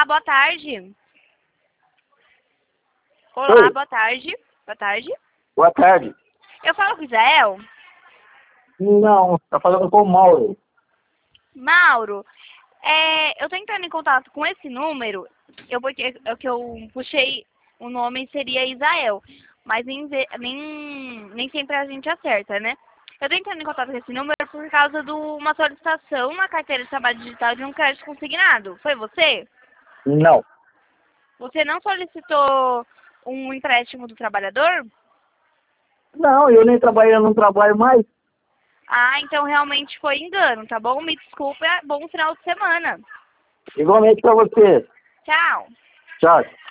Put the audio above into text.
boa tarde. Olá, Oi. boa tarde. Boa tarde. Boa tarde. Eu falo com o Israel. Não, tá falando com o Mauro. Mauro, eu tô entrando em contato com esse número, que eu puxei o nome seria Israel, mas nem sempre a gente acerta, né? Eu tô entrando em contato com esse número por causa de uma solicitação na carteira de trabalho digital de um crédito consignado. Foi você? Não. Você não solicitou um empréstimo do trabalhador? Não, eu nem trabalho, eu não trabalho mais. Ah, então realmente foi engano, tá bom? Me desculpa, bom final de semana. Igualmente pra você. Tchau. Tchau.